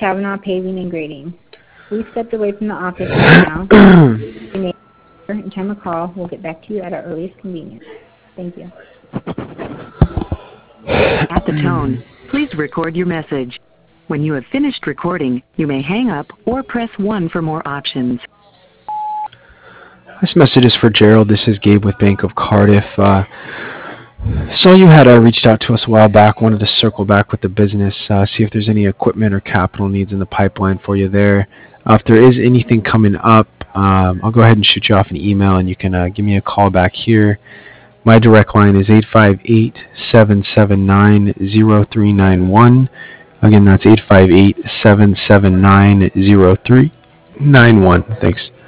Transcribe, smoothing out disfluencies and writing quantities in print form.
Kavanaugh Paving and Grading. We've stepped away from the office right now. You may and time a call. We'll get back to you at our earliest convenience. Thank you. At the tone, please record your message. When you have finished recording, you may hang up or press 1 for more options. This message is for Gerald. This is Gabe with Bank of Cardiff. So you had reached out to us a while back, wanted to circle back with the business, see if there's any equipment or capital needs in the pipeline for you there. If there is anything coming up, I'll go ahead and shoot you off an email and you can give me a call back here. My direct line is 858-779-0391. Again, that's 858-779-0391. Thanks.